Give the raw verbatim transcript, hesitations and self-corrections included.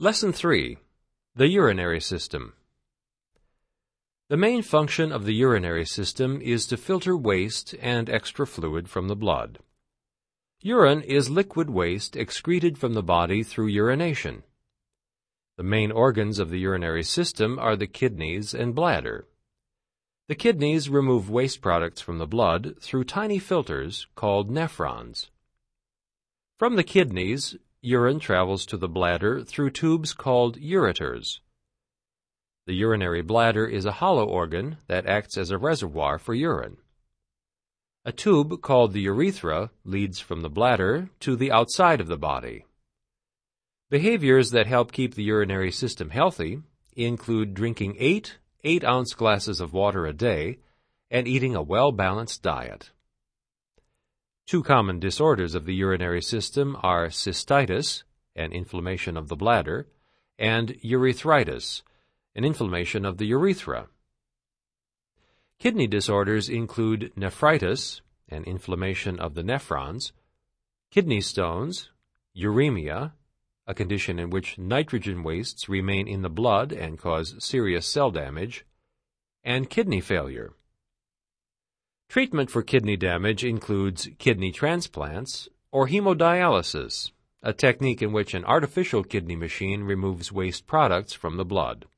Lesson three. The urinary system. The main function of the urinary system is to filter waste and extra fluid from the blood. Urine is liquid waste excreted from the body through urination. The main organs of the urinary system are the kidneys and bladder. The kidneys remove waste products from the blood through tiny filters called nephrons. From the kidneys, urine travels to the bladder through tubes called ureters. The urinary bladder is a hollow organ that acts as a reservoir for urine. A tube called the urethra leads from the bladder to the outside of the body. Behaviors that help keep the urinary system healthy include drinking eight eight-ounce glasses of water a day and eating a well-balanced diet. Two common disorders of the urinary system are cystitis, an inflammation of the bladder, and urethritis, an inflammation of the urethra. Kidney disorders include nephritis, an inflammation of the nephrons, kidney stones, uremia, a condition in which nitrogen wastes remain in the blood and cause serious cell damage, and kidney failure. Treatment for kidney damage includes kidney transplants or hemodialysis, a technique in which an artificial kidney machine removes waste products from the blood.